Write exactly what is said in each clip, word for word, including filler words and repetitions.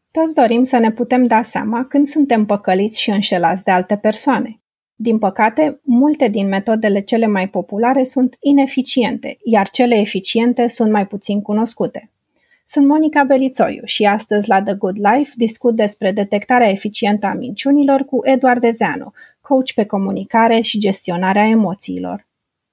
Toți dorim să ne putem da seama când suntem păcăliți și înșelați de alte persoane. Din păcate, multe din metodele cele mai populare sunt ineficiente, iar cele eficiente sunt mai puțin cunoscute. Sunt Monica Belițoiu și astăzi la The Good Life discut despre detectarea eficientă a minciunilor cu Eduard Dezeanu, coach pe comunicare și gestionarea emoțiilor.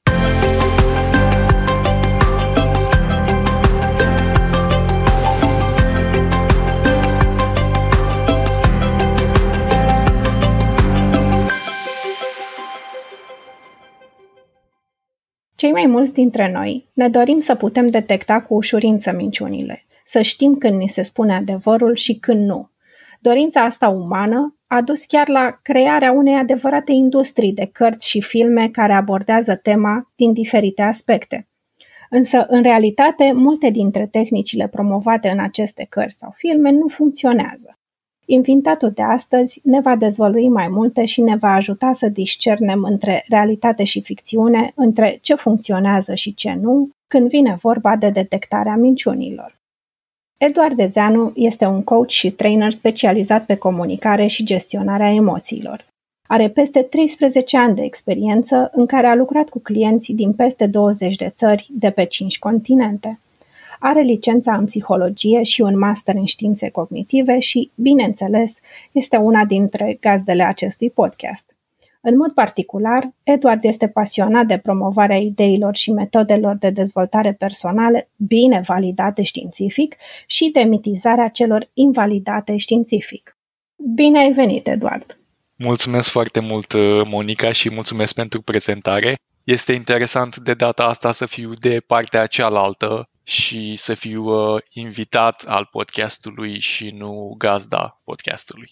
Cei mai mulți dintre noi ne dorim să putem detecta cu ușurință minciunile, să știm când ni se spune adevărul și când nu. Dorința asta umană a dus chiar la crearea unei adevărate industrii de cărți și filme care abordează tema din diferite aspecte. Însă, în realitate, multe dintre tehnicile promovate în aceste cărți sau filme nu funcționează. Invitatul de astăzi ne va dezvălui mai multe și ne va ajuta să discernem între realitate și ficțiune, între ce funcționează și ce nu, când vine vorba de detectarea minciunilor. Eduard Dezeanu este un coach și trainer specializat pe comunicare și gestionarea emoțiilor. Are peste treisprezece ani de experiență în care a lucrat cu clienți din peste douăzeci de țări de pe cinci continente. Are licența în psihologie și un master în științe cognitive și, bineînțeles, este una dintre gazdele acestui podcast. În mod particular, Eduard este pasionat de promovarea ideilor și metodelor de dezvoltare personală bine validate științific și de mitizarea celor invalidate științific. Bine ai venit, Eduard! Mulțumesc foarte mult, Monica, și mulțumesc pentru prezentare. Este interesant de data asta să fiu de partea cealaltă și să fiu uh, invitat al podcastului și nu gazda podcastului.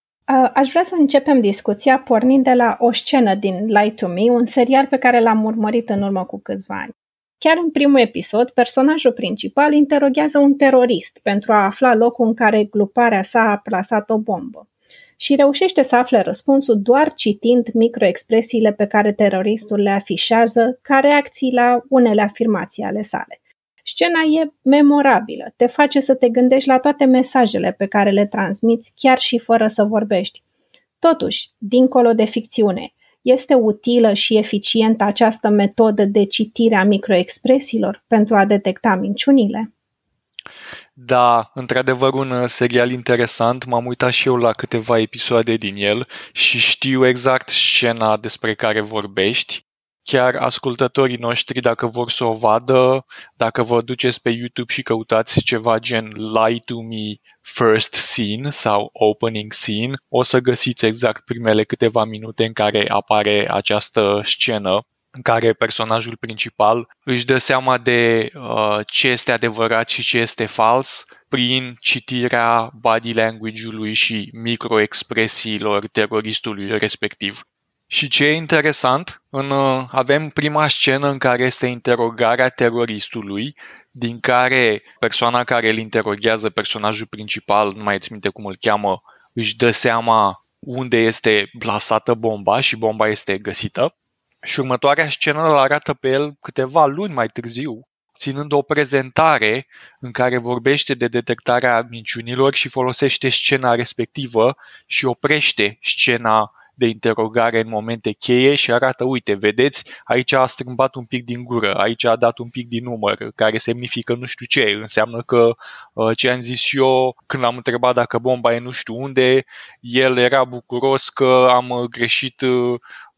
Aș vrea să începem discuția pornind de la o scenă din Lie to Me, un serial pe care l-am urmărit în urmă cu câțiva ani. Chiar în primul episod, personajul principal interoghează un terorist pentru a afla locul în care gruparea sa a plasat o bombă și reușește să afle răspunsul doar citind microexpresiile pe care teroristul le afișează ca reacții la unele afirmații ale sale. Scena e memorabilă, te face să te gândești la toate mesajele pe care le transmiți chiar și fără să vorbești. Totuși, dincolo de ficțiune, este utilă și eficientă această metodă de citire a microexpresiilor pentru a detecta minciunile? Da, într-adevăr un serial interesant, m-am uitat și eu la câteva episoade din el și știu exact scena despre care vorbești. Chiar ascultătorii noștri, dacă vor să o vadă, dacă vă duceți pe YouTube și căutați ceva gen Lie to Me First Scene sau Opening Scene, o să găsiți exact primele câteva minute în care apare această scenă în care personajul principal își dă seama de uh, ce este adevărat și ce este fals prin citirea body language-ului și microexpresiilor teroristului respectiv. Și ce e interesant, în, avem prima scenă în care este interogarea teroristului, din care persoana care îl interoghează, personajul principal, nu mai țin minte cum îl cheamă, își dă seama unde este plasată bomba și bomba este găsită. Și următoarea scenă îl arată pe el câteva luni mai târziu, ținând o prezentare în care vorbește de detectarea minciunilor și folosește scena respectivă și oprește scena de interogare în momente cheie și arată, uite, vedeți, aici a strâmbat un pic din gură, aici a dat un pic din număr, care semnifică nu știu ce, înseamnă că uh, ce am zis eu când l-am întrebat dacă bomba e nu știu unde, el era bucuros că am greșit, uh,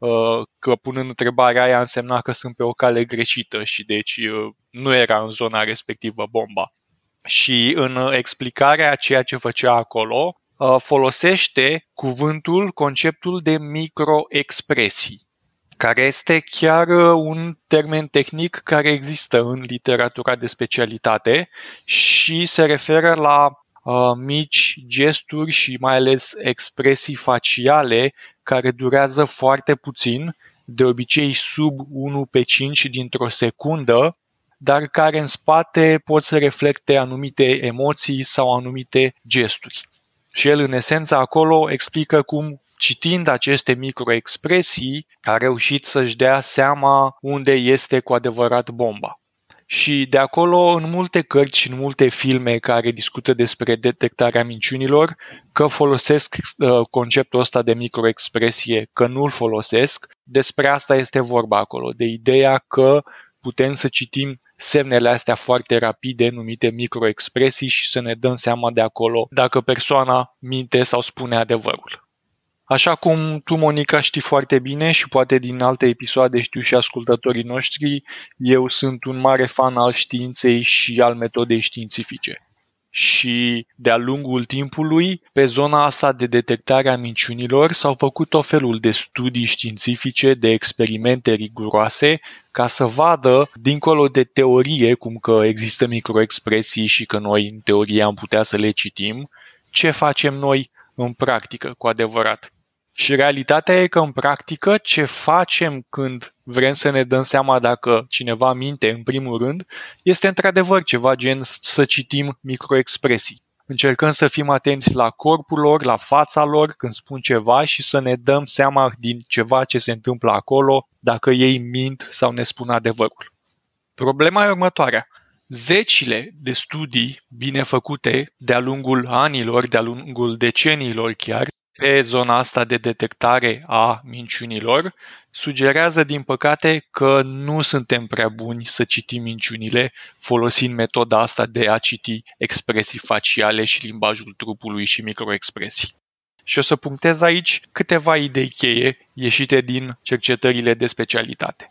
că punând întrebarea aia însemna că sunt pe o cale greșită și deci uh, nu era în zona respectivă bomba. Și în explicarea a ceea ce făcea acolo, folosește cuvântul, conceptul de microexpresii, care este chiar un termen tehnic care există în literatura de specialitate și se referă la uh, mici gesturi și mai ales expresii faciale care durează foarte puțin, de obicei sub unu pe cinci dintr-o secundă, dar care în spate pot să reflecte anumite emoții sau anumite gesturi. Și el, în esență, acolo explică cum, citind aceste microexpresii, a reușit să-și dea seama unde este cu adevărat bomba. Și de acolo, în multe cărți și în multe filme care discută despre detectarea minciunilor, că folosesc uh, conceptul ăsta de microexpresie, că nu-l folosesc, despre asta este vorba acolo, de ideea că putem să citim semnele astea foarte rapide, numite microexpresii, și să ne dăm seama de acolo dacă persoana minte sau spune adevărul. Așa cum tu, Monica, știi foarte bine și poate din alte episoade știu și ascultătorii noștri, eu sunt un mare fan al științei și al metodei științifice. Și de-a lungul timpului, pe zona asta de detectare a minciunilor s-au făcut tot felul de studii științifice, de experimente riguroase, ca să vadă, dincolo de teorie, cum că există microexpresii și că noi, în teorie, am putea să le citim, ce facem noi în practică, cu adevărat. Și realitatea e că în practică ce facem când vrem să ne dăm seama dacă cineva minte, în primul rând, este într-adevăr ceva gen să citim microexpresii. Încercăm să fim atenți la corpul lor, la fața lor când spun ceva și să ne dăm seama din ceva ce se întâmplă acolo, dacă ei mint sau ne spun adevărul. Problema e următoarea. Zecile de studii bine făcute de-a lungul anilor, de-a lungul deceniilor chiar, pe zona asta de detectare a minciunilor, sugerează, din păcate, că nu suntem prea buni să citim minciunile folosind metoda asta de a citi expresii faciale și limbajul trupului și microexpresii. Și o să punctez aici câteva idei cheie ieșite din cercetările de specialitate.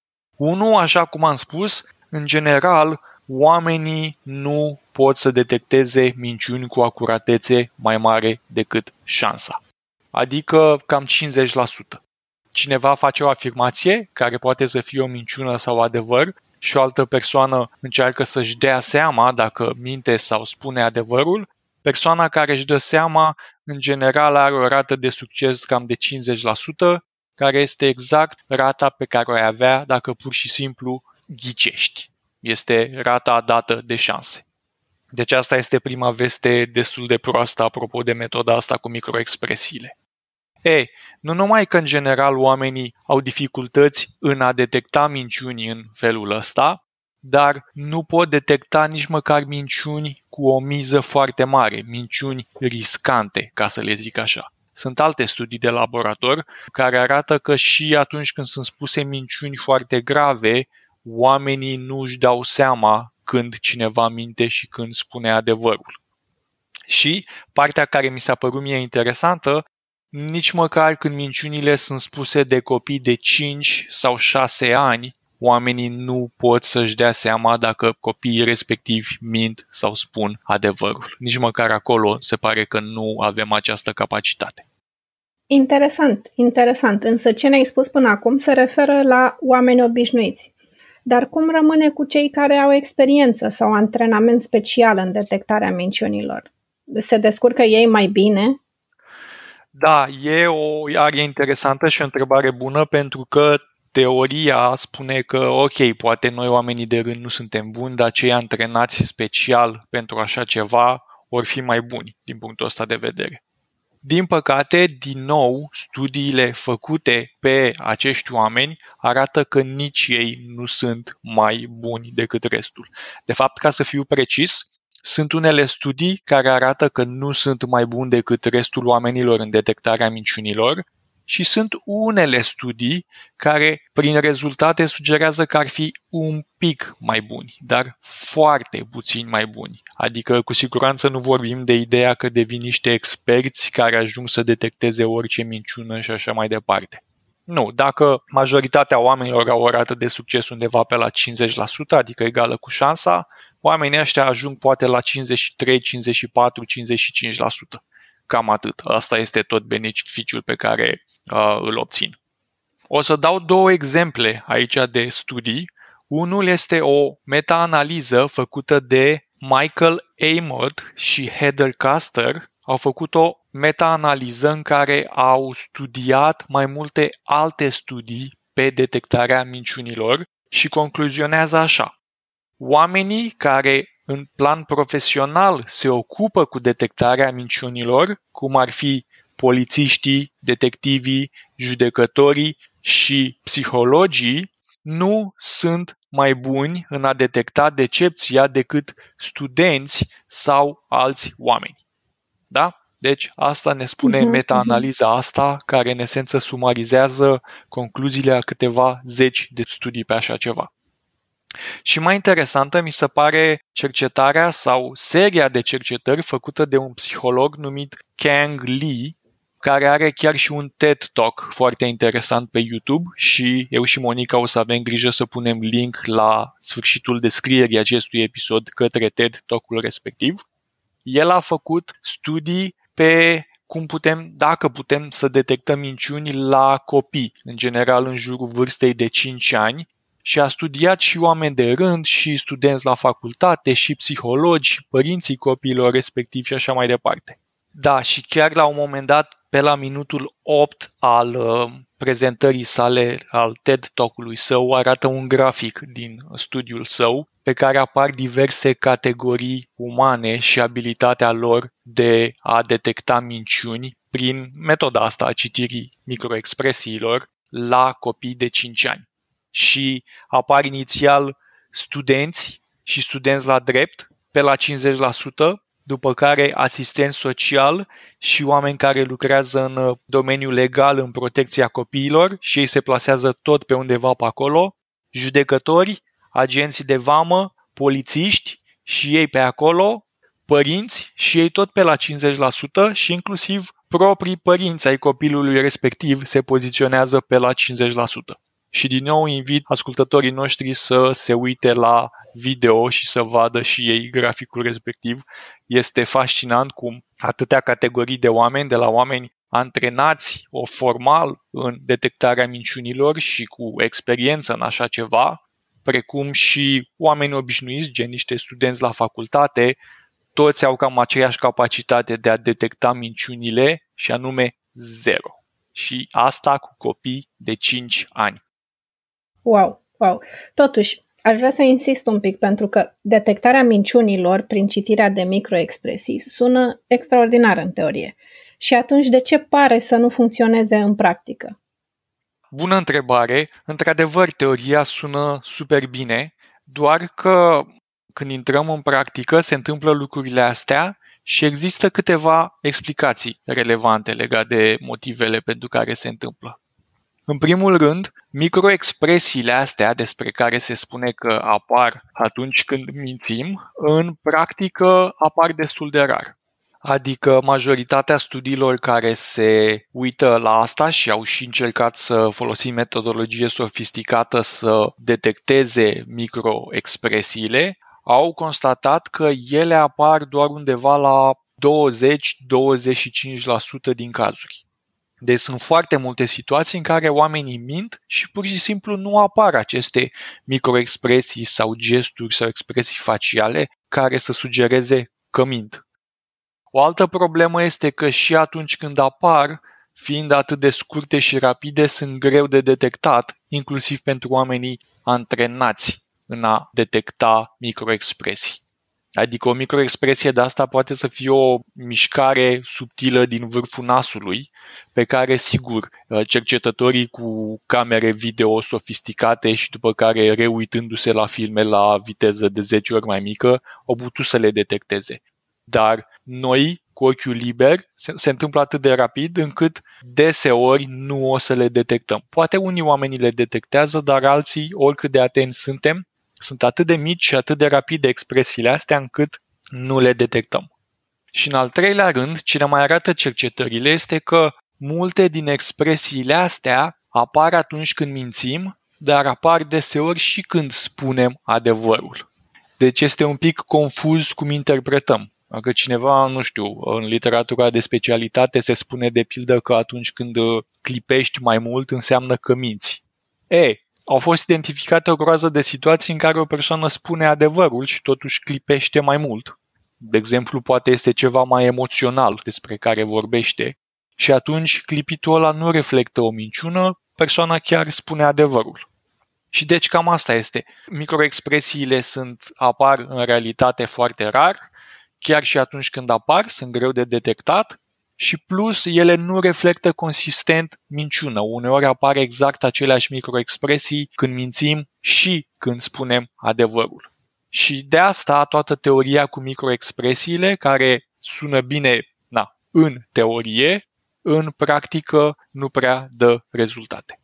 Unu, așa cum am spus, în general, oamenii nu pot să detecteze minciuni cu acuratețe mai mare decât șansa, adică cam cincizeci la sută. Cineva face o afirmație, care poate să fie o minciună sau adevăr, și o altă persoană încearcă să-și dea seama dacă minte sau spune adevărul. Persoana care își dă seama, în general, are o rată de succes cam de cincizeci la sută, care este exact rata pe care o ai avea dacă pur și simplu ghicești. Este rata dată de șanse. Deci asta este prima veste destul de proastă apropo de metoda asta cu microexpresiile. E, nu numai că în general oamenii au dificultăți în a detecta minciuni în felul ăsta, dar nu pot detecta nici măcar minciuni cu o miză foarte mare, minciuni riscante, ca să le zic așa. Sunt alte studii de laborator care arată că și atunci când sunt spuse minciuni foarte grave, oamenii nu își dau seama când cineva minte și când spune adevărul. Și partea care mi s-a părut mie interesantă, nici măcar când minciunile sunt spuse de copii de cinci sau șase ani, oamenii nu pot să-și dea seama dacă copiii respectivi mint sau spun adevărul. Nici măcar acolo se pare că nu avem această capacitate. Interesant, interesant. Însă ce ne-ai spus până acum se referă la oameni obișnuiți. Dar cum rămâne cu cei care au experiență sau antrenament special în detectarea minciunilor? Se descurcă ei mai bine? Da, e o arie interesantă și o întrebare bună, pentru că teoria spune că, ok, poate noi oamenii de rând nu suntem buni, dar cei antrenați special pentru așa ceva vor fi mai buni din punctul ăsta de vedere. Din păcate, din nou, studiile făcute pe acești oameni arată că nici ei nu sunt mai buni decât restul. De fapt, ca să fiu precis, sunt unele studii care arată că nu sunt mai buni decât restul oamenilor în detectarea minciunilor și sunt unele studii care, prin rezultate, sugerează că ar fi un pic mai buni, dar foarte puțin mai buni. Adică, cu siguranță nu vorbim de ideea că devin niște experți care ajung să detecteze orice minciună și așa mai departe. Nu, dacă majoritatea oamenilor au o rată de succes undeva pe la cincizeci la sută, adică egală cu șansa, oamenii ăștia ajung poate la cincizeci și trei, cincizeci și patru, cincizeci și cinci la sută. Cam atât. Asta este tot beneficiul pe care uh, îl obțin. O să dau două exemple aici de studii. Unul este o meta-analiză făcută de Michael Amott și Heather Custer. Au făcut o meta-analiză în care au studiat mai multe alte studii pe detectarea minciunilor și concluzionează așa. Oamenii care în plan profesional se ocupă cu detectarea minciunilor, cum ar fi polițiștii, detectivii, judecătorii și psihologii, nu sunt mai buni în a detecta decepția decât studenți sau alți oameni. Da? Deci asta ne spune Mhm, meta-analiza asta, care în esență sumarizează concluziile a câteva zeci de studii pe așa ceva. Și mai interesantă mi se pare cercetarea sau seria de cercetări făcută de un psiholog numit Kang Lee, care are chiar și un TED Talk foarte interesant pe YouTube și eu și Monica o să avem grijă să punem link la sfârșitul descrierii acestui episod către TED Talk-ul respectiv. El a făcut studii pe cum putem, dacă putem să detectăm minciuni la copii, în general în jurul vârstei de cinci ani, și a studiat și oameni de rând, și studenți la facultate, și psihologi, și părinții copiilor respectiv și așa mai departe. Da, și chiar la un moment dat, pe la minutul opt al uh, prezentării sale, al TED Talk-ului său, arată un grafic din studiul său pe care apar diverse categorii umane și abilitatea lor de a detecta minciuni prin metoda asta a citirii microexpresiilor la copii de cinci ani. Și apar inițial studenți și studenți la drept pe la cincizeci la sută, după care asistenți social și oameni care lucrează în domeniul legal în protecția copiilor și ei se plasează tot pe undeva pe acolo, judecători, agenții de vamă, polițiști și ei pe acolo, părinți și ei tot pe la cincizeci la sută și inclusiv proprii părinți ai copilului respectiv se poziționează pe la cincizeci la sută. Și din nou invit ascultătorii noștri să se uite la video și să vadă și ei graficul respectiv. Este fascinant cum atâtea categorii de oameni, de la oameni antrenați o formal în detectarea minciunilor și cu experiență în așa ceva, precum și oameni obișnuiți, gen niște studenți la facultate, toți au cam aceeași capacitate de a detecta minciunile și anume zero. Și asta cu copii de cinci ani. Wow, wow. Totuși, aș vrea să insist un pic, pentru că detectarea minciunilor prin citirea de microexpresii sună extraordinar în teorie. Și atunci, de ce pare să nu funcționeze în practică? Bună întrebare. Într-adevăr, teoria sună super bine, doar că când intrăm în practică se întâmplă lucrurile astea și există câteva explicații relevante legate de motivele pentru care se întâmplă. În primul rând, microexpresiile astea despre care se spune că apar atunci când mințim, în practică apar destul de rar. Adică majoritatea studiilor care se uită la asta și au și încercat să folosim metodologie sofisticată să detecteze microexpresiile, au constatat că ele apar doar undeva la douăzeci la douăzeci și cinci la sută din cazuri. Deci sunt foarte multe situații în care oamenii mint și pur și simplu nu apar aceste microexpresii sau gesturi sau expresii faciale care să sugereze că mint. O altă problemă este că și atunci când apar, fiind atât de scurte și rapide, sunt greu de detectat, inclusiv pentru oamenii antrenați în a detecta microexpresii. Adică o microexpresie de asta poate să fie o mișcare subtilă din vârful nasului, pe care, sigur, cercetătorii cu camere video sofisticate și după care reuitându-se la filme la viteză de zece ori mai mică, au putut să le detecteze. Dar noi, cu ochiul liber, se, se întâmplă atât de rapid încât deseori nu o să le detectăm. Poate unii oameni le detectează, dar alții, oricât de atenți suntem, sunt atât de mici și atât de rapide expresiile astea încât nu le detectăm. Și în al treilea rând, ce ne mai arată cercetările este că multe din expresiile astea apar atunci când mințim, dar apar deseori și când spunem adevărul. Deci este un pic confuz cum interpretăm. Dacă cineva, nu știu, în literatura de specialitate se spune de pildă că atunci când clipești mai mult înseamnă că minți. E, au fost identificate o groază de situații în care o persoană spune adevărul și totuși clipește mai mult. De exemplu, poate este ceva mai emoțional despre care vorbește și atunci clipitul ăla nu reflectă o minciună, persoana chiar spune adevărul. Și deci cam asta este. Microexpresiile sunt, apar în realitate foarte rar, chiar și atunci când apar sunt greu de detectat și plus ele nu reflectă consistent minciună. Uneori apare exact aceleași microexpresii când mințim și când spunem adevărul. Și de asta toată teoria cu microexpresiile, care sună bine na, în teorie, în practică nu prea dă rezultate.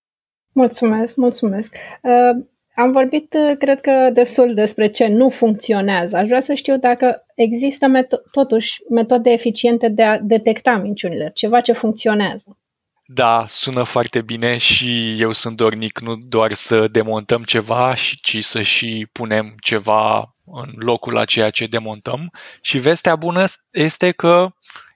Mulțumesc, mulțumesc. Uh, am vorbit, cred că, destul despre ce nu funcționează. Aș vrea să știu dacă există meto- totuși metode eficiente de a detecta minciunile, ceva ce funcționează. Da, sună foarte bine și eu sunt dornic nu doar să demontăm ceva, ci să și punem ceva în locul a ceea ce demontăm. Și vestea bună este că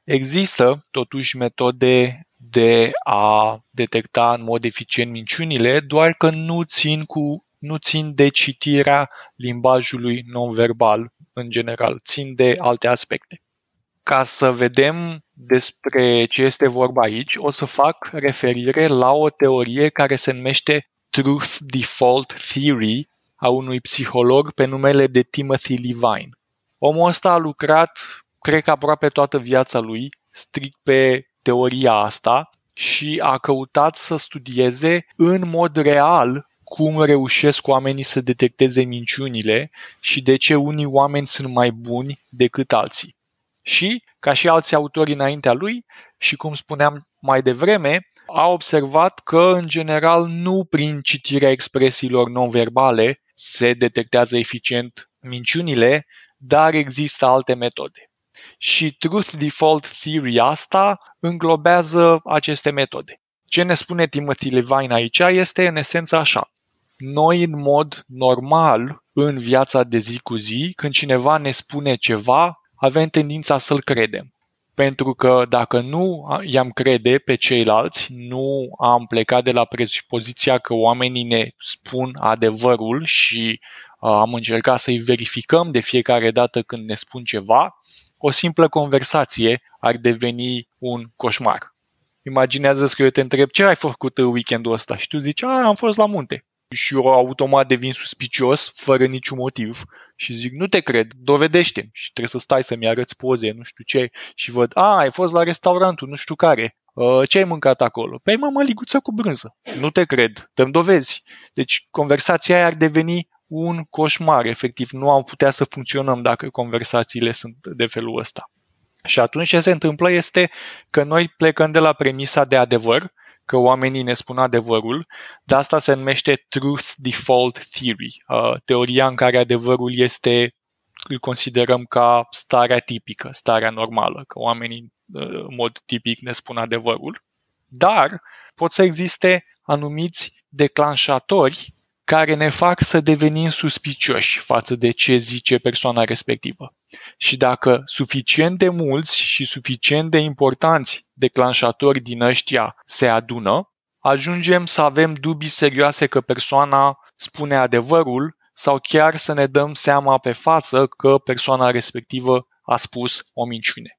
există totuși metode de a detecta în mod eficient minciunile, doar că nu țin, cu, nu țin de citirea limbajului non-verbal în general, țin de alte aspecte. Ca să vedem despre ce este vorba aici, o să fac referire la o teorie care se numește Truth Default Theory a unui psiholog pe numele de Timothy Levine. Omul ăsta a lucrat, cred că aproape toată viața lui, strict pe teoria asta și a căutat să studieze în mod real cum reușesc oamenii să detecteze minciunile și de ce unii oameni sunt mai buni decât alții. Și, ca și alți autori înaintea lui, și cum spuneam mai devreme, a observat că, în general, nu prin citirea expresiilor non-verbale se detectează eficient minciunile, dar există alte metode. Și Truth Default Theory asta înglobează aceste metode. Ce ne spune Timothy Levine aici este, în esență, așa. Noi, în mod normal, în viața de zi cu zi, când cineva ne spune ceva, avem tendința să-l credem. Pentru că dacă nu i-am crede pe ceilalți, nu am plecat de la presupoziția că oamenii ne spun adevărul și uh, am încercat să-i verificăm de fiecare dată când ne spun ceva, o simplă conversație ar deveni un coșmar. Imaginează-ți că eu te întreb ce ai făcut weekendul ăsta și tu zici, a, am fost la munte. Și eu automat devin suspicios fără niciun motiv și zic, nu te cred, dovedește-mi. Și trebuie să stai să-mi arăți poze, nu știu ce, și văd, a, ai fost la restaurantul, nu știu care, uh, ce ai mâncat acolo? Păi mă, măliguță cu brânză. Nu te cred, dă-mi dovezi. Deci conversația aia ar deveni un coșmar, efectiv, nu am putea să funcționăm dacă conversațiile sunt de felul ăsta. Și atunci ce se întâmplă este că noi plecăm de la premisa de adevăr, că oamenii ne spun adevărul, dar asta se numește Truth Default Theory, teoria în care adevărul este, îl considerăm ca starea tipică, starea normală, că oamenii în mod tipic ne spun adevărul, dar pot să existe anumiți declanșatori care ne fac să devenim suspicioși față de ce zice persoana respectivă. Și dacă suficient de mulți și suficient de importanți declanșatori din ăștia se adună, ajungem să avem dubii serioase că persoana spune adevărul sau chiar să ne dăm seama pe față că persoana respectivă a spus o minciune.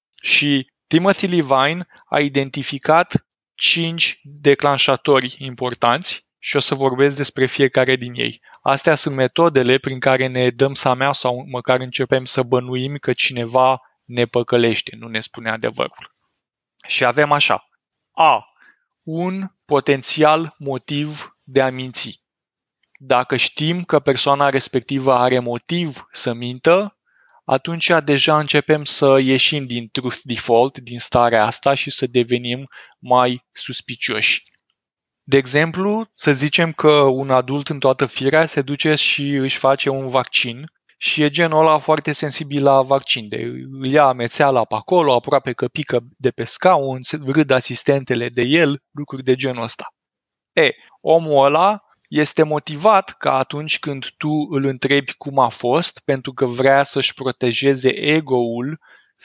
Și Timothy Levine a identificat cinci declanșatori importanți și o să vorbesc despre fiecare din ei. Astea sunt metodele prin care ne dăm seama sau măcar începem să bănuim că cineva ne păcălește, nu ne spune adevărul. Și avem așa. A. Un potențial motiv de a minți. Dacă știm că persoana respectivă are motiv să mintă, atunci deja începem să ieșim din truth default, din starea asta și să devenim mai suspicioși. De exemplu, să zicem că un adult în toată firea se duce și își face un vaccin și e genul ăla foarte sensibil la vaccin. De, îl ia amețeala pe acolo, aproape că pică de pe scaun, râd asistentele de el, lucruri de genul ăsta. E, omul ăla este motivat ca atunci când tu îl întrebi cum a fost, pentru că vrea să-și protejeze ego-ul,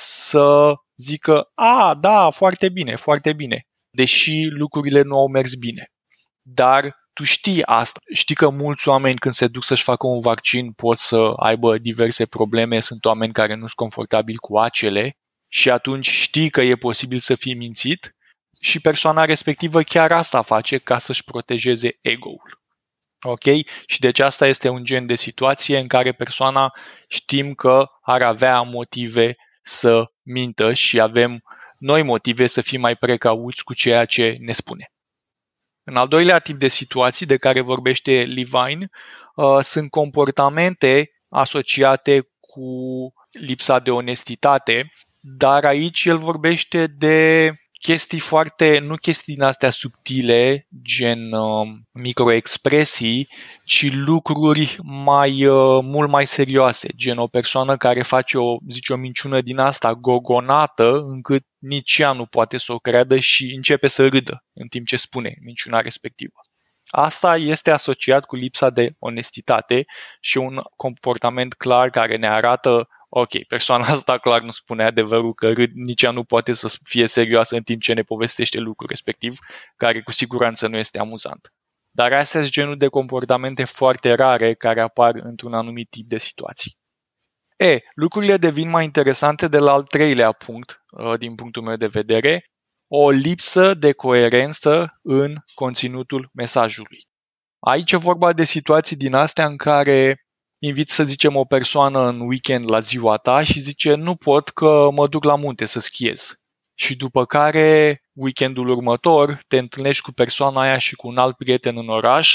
să zică, a, da, foarte bine, foarte bine, deși lucrurile nu au mers bine. Dar tu știi asta. Știi că mulți oameni când se duc să-și facă un vaccin pot să aibă diverse probleme, sunt oameni care nu sunt confortabili cu acele și atunci știi că e posibil să fii mințit și persoana respectivă chiar asta face ca să-și protejeze ego-ul. Ok? Și deci asta este un gen de situație în care persoana știm că ar avea motive să mintă și avem noi motive să fim mai precauți cu ceea ce ne spune. În al doilea tip de situații de care vorbește Levine uh, sunt comportamente asociate cu lipsa de onestitate, dar aici el vorbește de chestii foarte, nu chestii din astea subtile, gen uh, microexpresii, ci lucruri mai, uh, mult mai serioase, gen o persoană care face o, zice, o minciună din asta gogonată, încât nici ea nu poate să o creadă și începe să râdă în timp ce spune minciuna respectivă. Asta este asociat cu lipsa de onestitate și un comportament clar care ne arată ok, persoana asta clar nu spune adevărul, că râd, nici ea nu poate să fie serioasă în timp ce ne povestește lucrul respectiv, care cu siguranță nu este amuzant. Dar astea sunt genul de comportamente foarte rare care apar într-un anumit tip de situații. E, lucrurile devin mai interesante de la al treilea punct, din punctul meu de vedere, o lipsă de coerență în conținutul mesajului. Aici e vorba de situații din astea în care inviți, să zicem, o persoană în weekend la ziua ta și zice nu pot că mă duc la munte să schiez. Și după care, weekendul următor, te întâlnești cu persoana aia și cu un alt prieten în oraș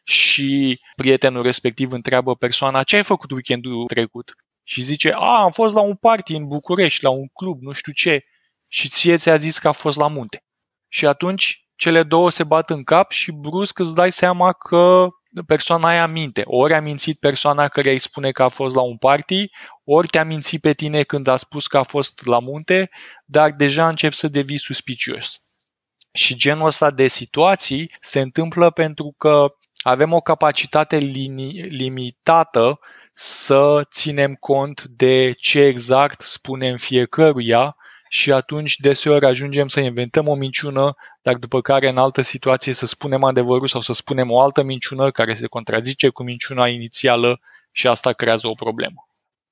și prietenul respectiv întreabă persoana ce ai făcut weekendul trecut? Și zice, a, am fost la un party în București, la un club, nu știu ce. Și ție ți-a zis că a fost la munte. Și atunci cele două se bat în cap și brusc îți dai seama că persoana aia minte. Ori a mințit persoana care îi spune că a fost la un party, ori te-a mințit pe tine când a spus că a fost la munte, dar deja încep să devii suspicios. Și genul ăsta de situații se întâmplă pentru că avem o capacitate lini- limitată să ținem cont de ce exact spunem fiecăruia și atunci deseori ajungem să inventăm o minciună, dar după care în altă situație să spunem adevărul sau să spunem o altă minciună care se contrazice cu minciuna inițială și asta creează o problemă.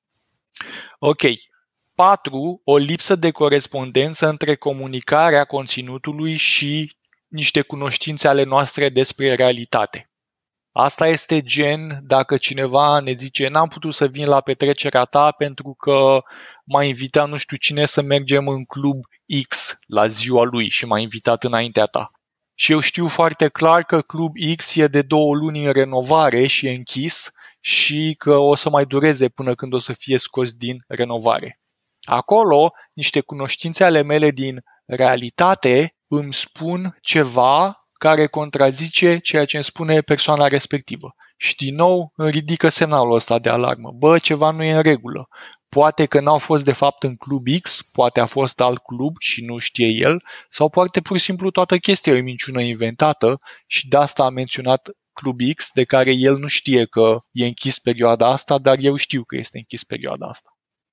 Ok. patru. O lipsă de corespondență între comunicarea conținutului și niște cunoștințe ale noastre despre realitate. Asta este gen dacă cineva ne zice n-am putut să vin la petrecerea ta pentru că m-a invitat nu știu cine să mergem în club X la ziua lui și m-a invitat înaintea ta. Și eu știu foarte clar că club X e de două luni în renovare și e închis și că o să mai dureze până când o să fie scos din renovare. Acolo, niște cunoștințe ale mele din realitate îmi spun ceva care contrazice ceea ce îmi spune persoana respectivă. Și din nou îmi ridică semnalul ăsta de alarmă. Bă, ceva nu e în regulă. Poate că n-au fost de fapt în club X, poate a fost alt club și nu știe el, sau poate pur și simplu toată chestia e o minciună inventată și de asta a menționat club X, de care el nu știe că e închis perioada asta, dar eu știu că este închis perioada asta.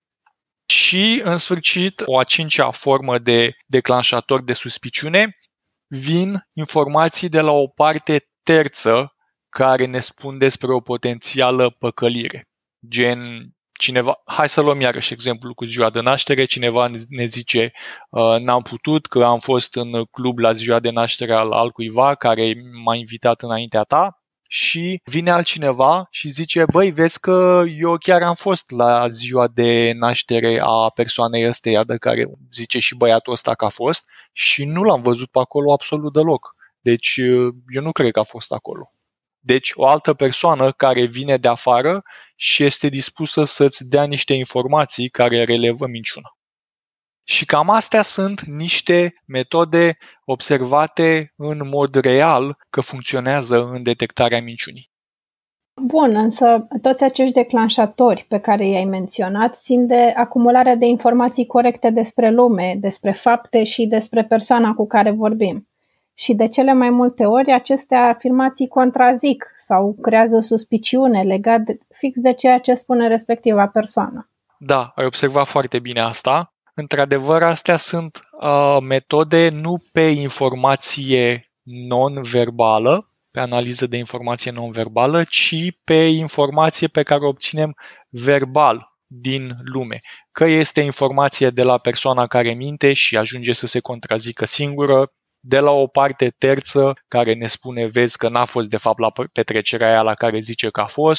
Și, în sfârșit, o a cincea formă de declanșator de suspiciune, vin informații de la o parte terță care ne spun despre o potențială păcălire. Gen, cineva, hai să luăm iarăși exemplul cu ziua de naștere, cineva ne zice n-am putut că am fost în club la ziua de naștere al altcuiva care m-a invitat înaintea ta. Și vine altcineva și zice, băi, vezi că eu chiar am fost la ziua de naștere a persoanei ăsteia de care zice și băiatul ăsta că a fost și nu l-am văzut pe acolo absolut deloc. Deci eu nu cred că a fost acolo. Deci o altă persoană care vine de afară și este dispusă să-ți dea niște informații care relevă minciuna. Și cam astea sunt niște metode observate în mod real că funcționează în detectarea minciunii. Bun, însă toți acești declanșatori pe care i-ai menționat țin de acumularea de informații corecte despre lume, despre fapte și despre persoana cu care vorbim. Și de cele mai multe ori aceste afirmații contrazic sau creează suspiciune legat de, fix de ceea ce spune respectiva persoană. Da, ai observat foarte bine asta. Într-adevăr, astea sunt uh, metode nu pe informație non-verbală, pe analiză de informație non-verbală, ci pe informație pe care o obținem verbal din lume. Că este informație de la persoana care minte și ajunge să se contrazică singură, de la o parte terță care ne spune, vezi că n-a fost de fapt la petrecerea aia la care zice că a fost,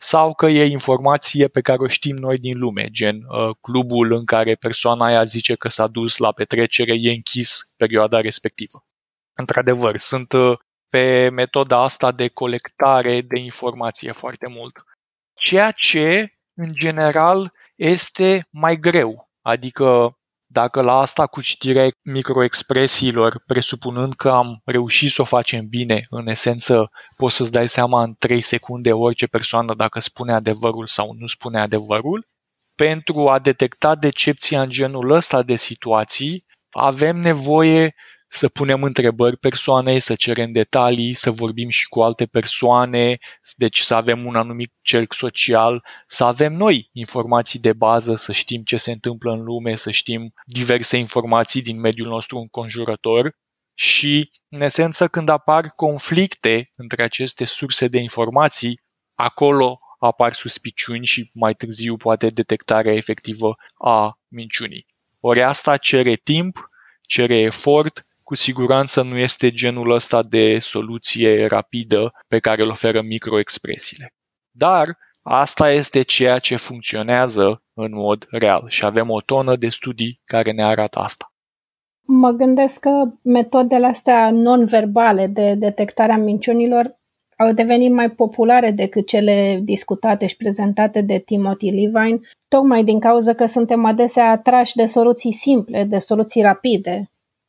sau că e informație pe care o știm noi din lume, gen uh, clubul în care persoana aia zice că s-a dus la petrecere e închis perioada respectivă. Într-adevăr, sunt uh, pe metoda asta de colectare de informație foarte mult. Ceea ce, în general, este mai greu. Adică, dacă la asta cu citirea microexpresiilor, presupunând că am reușit să o facem bine, în esență, poți să-ți dai seama în trei secunde orice persoană dacă spune adevărul sau nu spune adevărul, pentru a detecta decepția în genul ăsta de situații, avem nevoie să punem întrebări persoanei, să cerem detalii, să vorbim și cu alte persoane, deci să avem un anumit cerc social, să avem noi informații de bază, să știm ce se întâmplă în lume, să știm diverse informații din mediul nostru înconjurător și, în esență, când apar conflicte între aceste surse de informații, acolo apar suspiciuni și mai târziu poate detectarea efectivă a minciunii. Ori asta cere timp, cere efort, cu siguranță nu este genul ăsta de soluție rapidă pe care îl oferă microexpresiile. Dar asta este ceea ce funcționează în mod real și avem o tonă de studii care ne arată asta. Mă gândesc că metodele astea non-verbale de detectare a minciunilor au devenit mai populare decât cele discutate și prezentate de Timothy Levine, tocmai din cauza că suntem adesea atrași de soluții simple, de soluții rapide.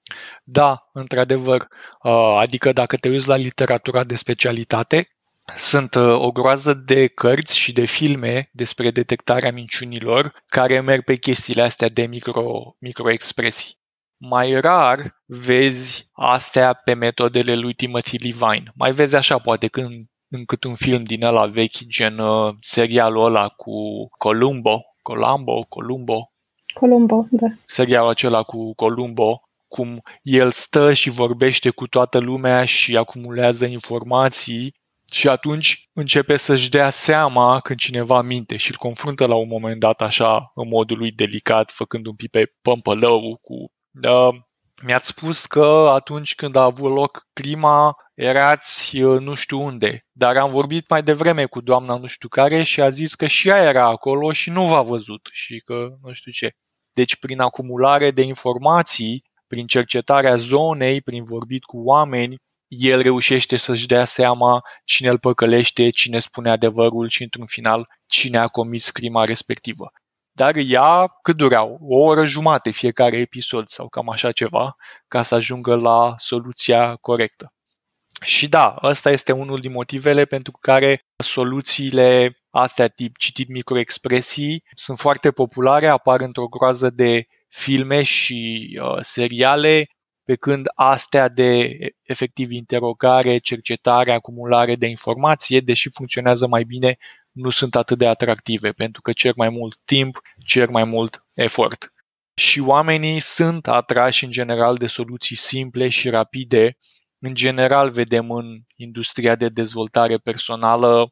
Da, într-adevăr, adică dacă te uiți la literatura de specialitate, sunt o groază de cărți și de filme despre detectarea minciunilor care merg pe chestiile astea de micro, microexpresii. Mai rar vezi astea pe metodele lui Timothy Levine. Mai vezi așa, poate când în cât un film din ăla vechi, gen uh, serialul ăla cu Columbo, Columbo, Columbo. Columbo, da. Serialul acela cu Columbo, cum el stă și vorbește cu toată lumea și acumulează informații și atunci începe să-și dea seama când cineva minte și îl confruntă la un moment dat așa, în modul lui delicat, făcând un pic pe pămpălău cu... Uh, mi-ați spus că atunci când a avut loc crima erați uh, nu știu unde, dar am vorbit mai devreme cu doamna nu știu care și a zis că și ea era acolo și nu v-a văzut și că nu știu ce. Deci prin acumulare de informații, prin cercetarea zonei, prin vorbit cu oameni, el reușește să-și dea seama cine îl păcălește, cine spune adevărul și, într-un final, cine a comis crima respectivă. Dar ea, cât dureau? O oră jumate fiecare episod sau cam așa ceva, ca să ajungă la soluția corectă. Și da, ăsta este unul din motivele pentru care soluțiile astea tip citit microexpresii sunt foarte populare, apar într-o groază de filme și uh, seriale, pe când astea de efectiv interogare, cercetare, acumulare de informație, deși funcționează mai bine, nu sunt atât de atractive, pentru că cer mai mult timp, cer mai mult efort. Și oamenii sunt atrași în general de soluții simple și rapide. În general vedem în industria de dezvoltare personală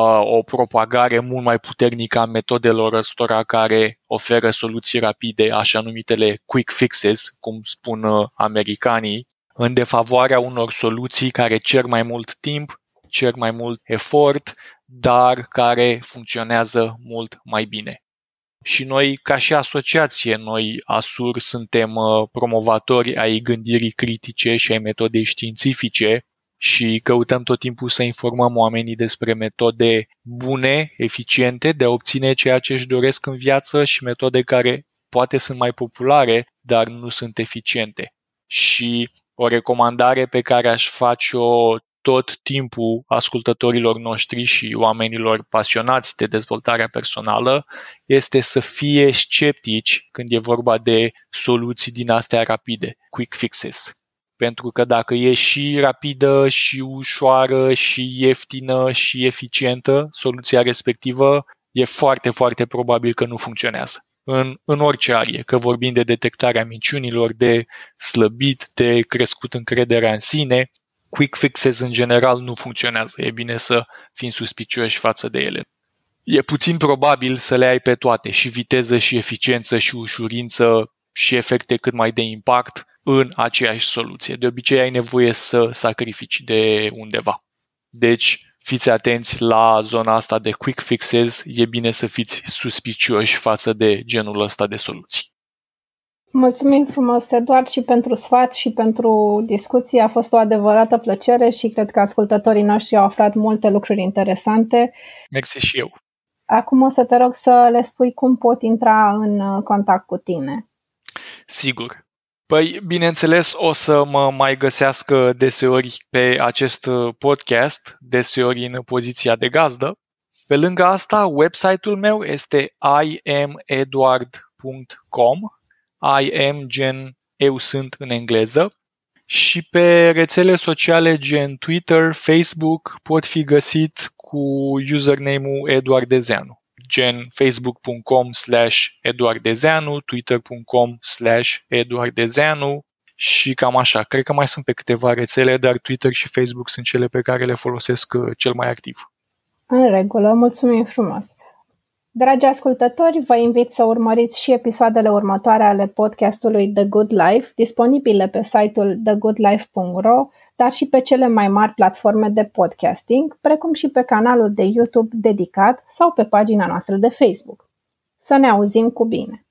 o propagare mult mai puternică a metodelor ăstora care oferă soluții rapide, așa numitele quick fixes, cum spun americanii, în defavoarea unor soluții care cer mai mult timp, cer mai mult efort, dar care funcționează mult mai bine. Și noi, ca și asociație, noi, ASUR, suntem promovatori ai gândirii critice și ai metodei științifice și căutăm tot timpul să informăm oamenii despre metode bune, eficiente de a obține ceea ce își doresc în viață și metode care poate sunt mai populare, dar nu sunt eficiente. Și o recomandare pe care aș face-o tot timpul ascultătorilor noștri și oamenilor pasionați de dezvoltarea personală este să fie sceptici când e vorba de soluții din astea rapide, quick fixes. Pentru că dacă e și rapidă, și ușoară, și ieftină, și eficientă soluția respectivă, e foarte, foarte probabil că nu funcționează. În, în orice arie, că vorbim de detectarea minciunilor, de slăbit, de crescut încrederea în sine, quick fixes în general nu funcționează. E bine să fim suspicioși față de ele. E puțin probabil să le ai pe toate, și viteză, și eficiență, și ușurință, și efecte cât mai de impact în aceeași soluție. De obicei ai nevoie să sacrifici de undeva. Deci fiți atenți la zona asta de quick fixes, e bine să fiți suspicioși față de genul ăsta de soluții. Mulțumim frumos, Eduard, și pentru sfat și pentru discuție. A fost o adevărată plăcere și cred că ascultătorii noștri au aflat multe lucruri interesante. Mersi și eu. Acum o să te rog să le spui cum pot intra în contact cu tine. Sigur. Păi, bineînțeles, o să mă mai găsească deseori pe acest podcast, deseori în poziția de gazdă. Pe lângă asta, website-ul meu este i am eduard punct com, I am gen eu sunt în engleză, și pe rețele sociale gen Twitter, Facebook pot fi găsit cu username-ul Eduardezeanu, gen facebook punct com slash eduardezeanu, twitter punct com slash eduardezeanu și cam așa. Cred că mai sunt pe câteva rețele, dar Twitter și Facebook sunt cele pe care le folosesc cel mai activ. În regulă, mulțumim frumos! Dragi ascultători, vă invit să urmăriți și episoadele următoare ale podcastului The Good Life, disponibile pe site-ul the good life punct ro, dar și pe cele mai mari platforme de podcasting, precum și pe canalul de YouTube dedicat sau pe pagina noastră de Facebook. Să ne auzim cu bine!